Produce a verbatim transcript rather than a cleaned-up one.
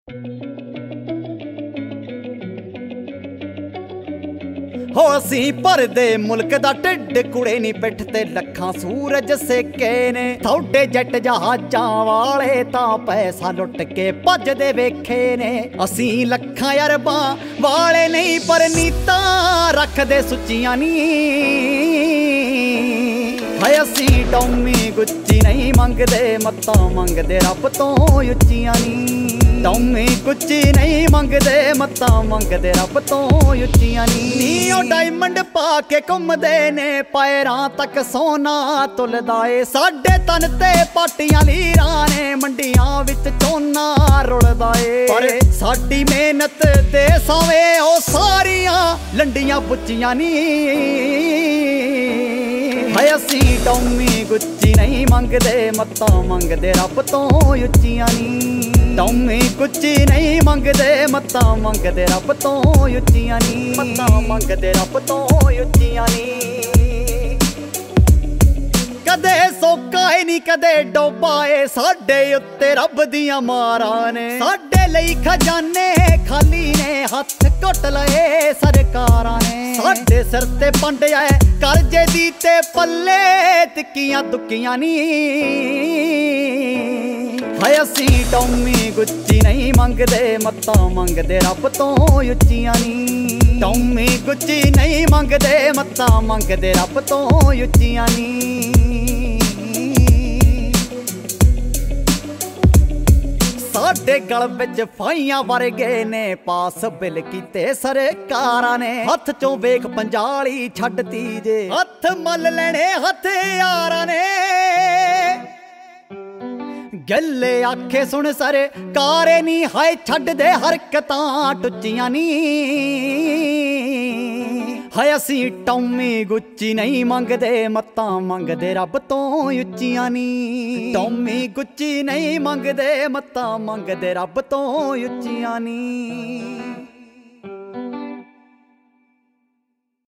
हो असी भरदे मुल्क दा ढिड कुड़े नी पिठ ते लखां सूरज सेके ने थोड़े जट जहाजां वाले तां पैसा लुट के भजदे वेखे ने। असी लखां अरबां वाले नहीं पर नीतां रखदे सुच्चियां नी। हाय असी टॉमी गुच्ची नहीं मंगदे मत्तां मंगदे रब तों उच्चियां नी। टॉमी गुच्ची नहीं मंगदे मत्तां मंगदे रब तों उच्चियां नी। नी ओ डायमंड पा के घुमदे ने पैरां तक सोना तुलदा ए। साडे तन ते पाटियां लीरां ने मंडियां विच झोना रुलदा ए। पर साडी मेहनत दे सावे ओ सारियां लंडियां बुच्चियां नी। हाय असी टॉमी गुच्ची नहीं मंगदे मत्तां मंगदे रब तों उच्चियां नी। टॉमी गुच्ची नहीं मंगदे मत्तां मंगदे रब तों उच्चियां नी। मत्तां मंगदे रब तों उच्चियां नी। कदे सोका है नी कदे डोबा है साडे उत्ते रब दियां मारां ने। साडे लई खजाने खाली ने हथ घुट लए सरकारां ने। साडे सिर ते पंडिया करजे दी ते पल्ले तिक्कियां दुक्कियां नी। हाय असी टॉमी गुच्ची नहीं मंगदे मत्तां मंगदे रब तों उच्चियां नी। टॉमी गुच्ची नहीं मंगदे मत्तां मंगदे रब तों उच्चियां नी। साडे गल विच फाइयां वरगे ने पास बिल कीते सरकारां ने। हथ चों वेख पंजाली छड्डती जे हथ मल लेने हथियारां ने। गल्ले आखे सुन सरकारे नी हाय छड्ड दे हरकतां टुच्चियां नी। हाय असी टॉमी गुच्ची नहीं मंगदे मत्तां मंगदे रब तों उच्चियां नी। टॉमी गुच्ची नहीं मंगदे मत्तां मंगदे रब तों उच्चियां नी।